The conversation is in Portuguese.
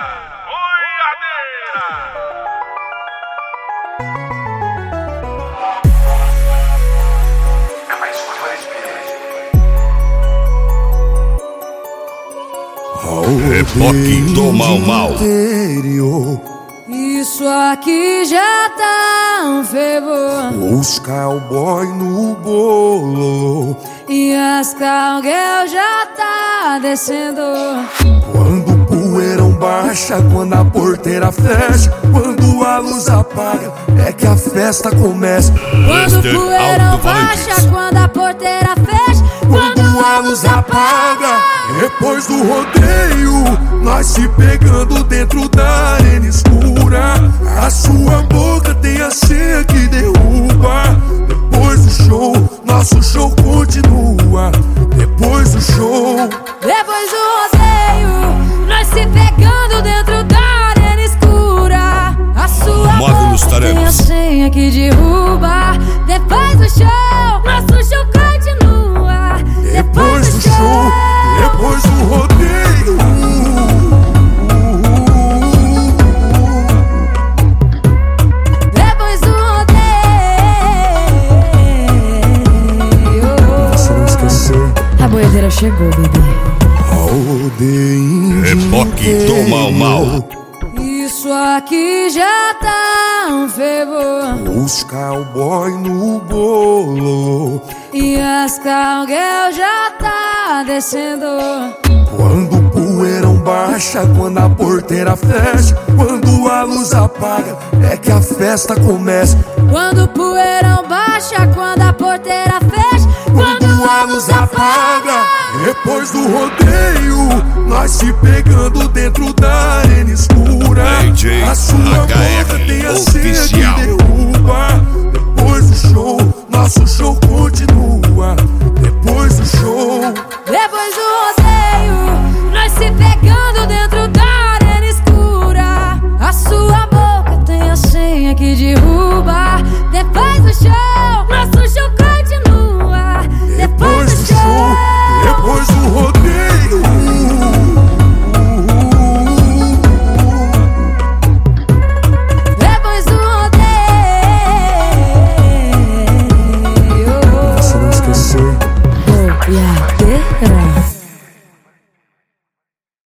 Reboque do Mau Mau. Isso aqui já tá um fervor. Os cowboy no bolo E as cowgirl já tá descendo. quando o poeirão baixa, quando a porteira fecha, quando a luz apaga, é que a festa começa. Quando o poeirão baixa, quando a porteira fecha, Quando a luz apaga, depois do rodeio, nós se pegando dentro da arena escura. A sua boca tem a senha que derruba. Depois do show, nosso show continua. Depois do show, depois do rodeio, nós se pegando dentro da arena escura. A sua Módulos boca tem a Taremas. senha que derruba. Depois do show, nosso show continua. depois do show, depois do rodeio. Depois do rodeio, Se não esquecer, a boiadeira chegou, bebê. rodeio. Reboque do Mau Mau. Isso aqui já tá um fervor. Os cowboy no bolo E as cowgirl já tá descendo. quando o poeirão baixa, quando a porteira fecha, quando a luz apaga, é que a festa começa. Quando o poeirão baixa, quando a porteira fecha, Quando a luz apaga, depois do rodeio, nós se pegando dentro da arena escura. DJ A sua boca HR tem a